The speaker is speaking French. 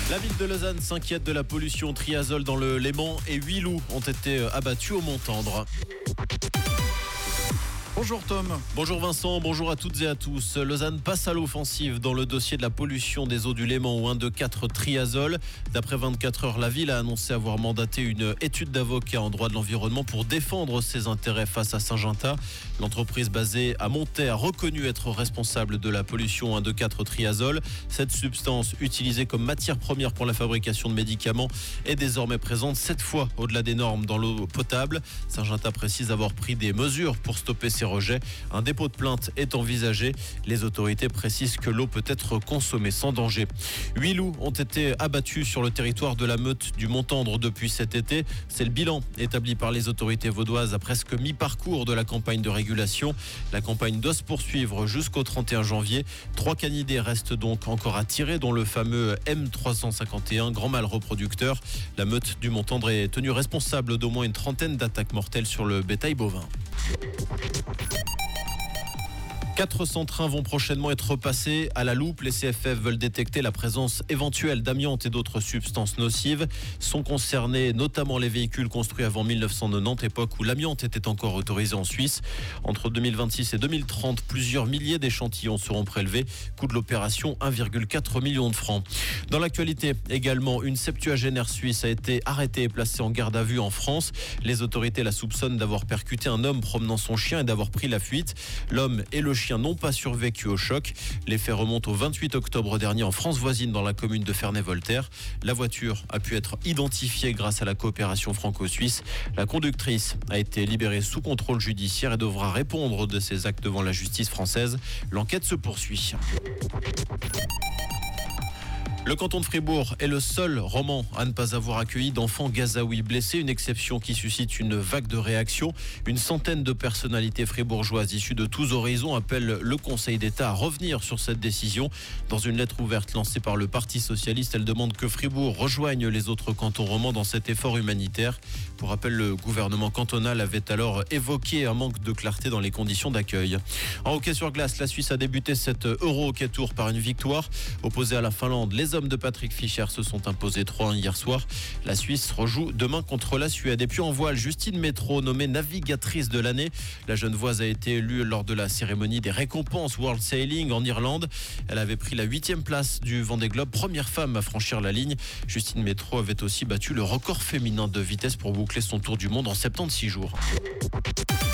La ville de Lausanne s'inquiète de la pollution triazole dans le Léman et 8 loups ont été abattus au Mont-Tendre. Bonjour Tom. Bonjour Vincent, bonjour à toutes et à tous. Lausanne passe à l'offensive dans le dossier de la pollution des eaux du Léman au 1,4 triazole. D'après 24 heures, la ville a annoncé avoir mandaté une étude d'avocat en droit de l'environnement pour défendre ses intérêts face à Saint-Gintas. L'entreprise basée à Montet a reconnu être responsable de la pollution 1,4 triazole. Cette substance utilisée comme matière première pour la fabrication de médicaments est désormais présente 7 fois au-delà des normes dans l'eau potable. Saint-Gintas précise avoir pris des mesures pour stopper ces rejets. Un dépôt de plainte est envisagé. Les autorités précisent que l'eau peut être consommée sans danger. 8 loups ont été abattus sur le territoire de la Meute du Mont-Tendre depuis cet été. C'est le bilan établi par les autorités vaudoises à presque mi-parcours de la campagne de régulation. La campagne doit se poursuivre jusqu'au 31 janvier. 3 canidés restent donc encore à tirer, dont le fameux M351, grand mâle reproducteur. La Meute du Mont-Tendre est tenue responsable d'au moins une trentaine d'attaques mortelles sur le bétail bovin. 400 trains vont prochainement être repassés à la loupe. Les CFF veulent détecter la présence éventuelle d'amiante et d'autres substances nocives. Sont concernés notamment les véhicules construits avant 1990, époque où l'amiante était encore autorisée en Suisse. Entre 2026 et 2030, plusieurs milliers d'échantillons seront prélevés. Coût de l'opération, 1,4 million de francs. Dans l'actualité également, une septuagénaire suisse a été arrêtée et placée en garde à vue en France. Les autorités la soupçonnent d'avoir percuté un homme promenant son chien et d'avoir pris la fuite. L'homme et le chien n'ont pas survécu au choc. Les faits remontent au 28 octobre dernier en France voisine dans la commune de Ferney-Voltaire. La voiture a pu être identifiée grâce à la coopération franco-suisse. La conductrice a été libérée sous contrôle judiciaire et devra répondre de ses actes devant la justice française. L'enquête se poursuit. Le canton de Fribourg est le seul roman à ne pas avoir accueilli d'enfants gazaouis blessés, une exception qui suscite une vague de réactions. Une centaine de personnalités fribourgeoises issues de tous horizons appellent le Conseil d'État à revenir sur cette décision. Dans une lettre ouverte lancée par le Parti socialiste, elle demande que Fribourg rejoigne les autres cantons romans dans cet effort humanitaire. Pour rappel, le gouvernement cantonal avait alors évoqué un manque de clarté dans les conditions d'accueil. En hockey sur glace, la Suisse a débuté cet Euro Hockey Tour par une victoire. Opposée à la Finlande, les hommes de Patrick Fischer se sont imposés 3-1 hier soir. La Suisse rejoue demain contre la Suède. Et puis en voile, Justine Métro, nommée navigatrice de l'année. La Genevoise a été élue lors de la cérémonie des récompenses World Sailing en Irlande. Elle avait pris la 8e place du Vendée Globe, première femme à franchir la ligne. Justine Métro avait aussi battu le record féminin de vitesse pour boucler son tour du monde en 76 jours.